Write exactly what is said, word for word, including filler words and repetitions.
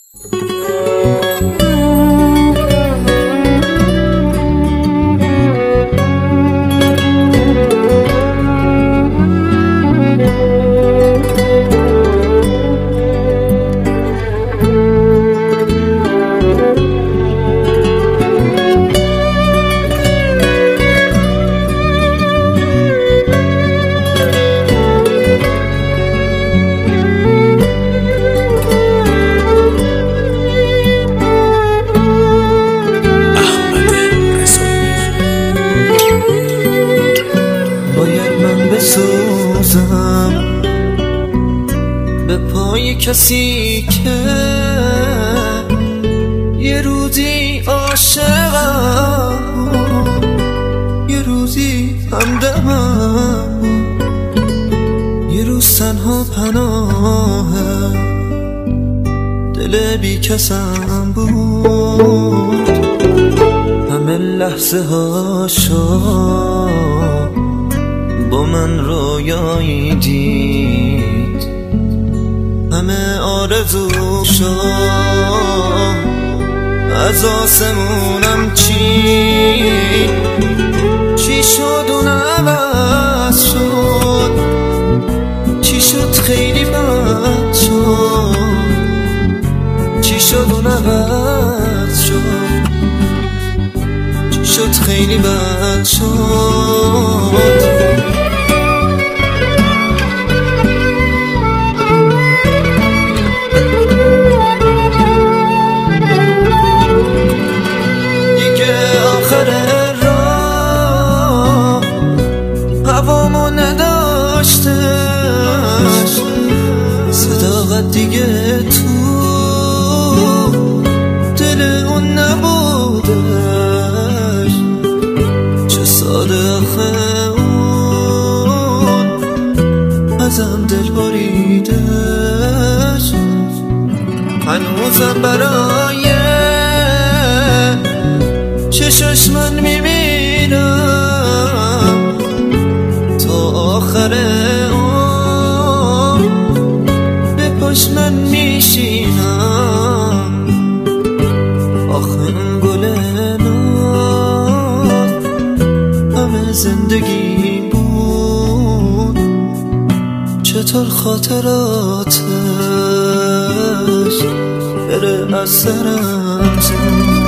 بسوزم به پای کسی که یه روزی عاشقم، یه روزی همدمم، یه روز تنها پناه دل بی کسم بود. همه لحظه هاشو با من رویایی دید، همه آرزوشو از آسمونم چید. چی شد اون عوض شد، چی شد خیلی بد شد، چی شد اون عوض شد، چی شد خیلی بد شد. صداقت دیگه تو دل اون نبودش، چه ساده آخه اون ازم دل بریدش. هنوزم برای چشاش من میبینم تا آخره من میشینم. آخه این گل ناز همه زندگی بود، چطور خاطراتش بره از سرم زود.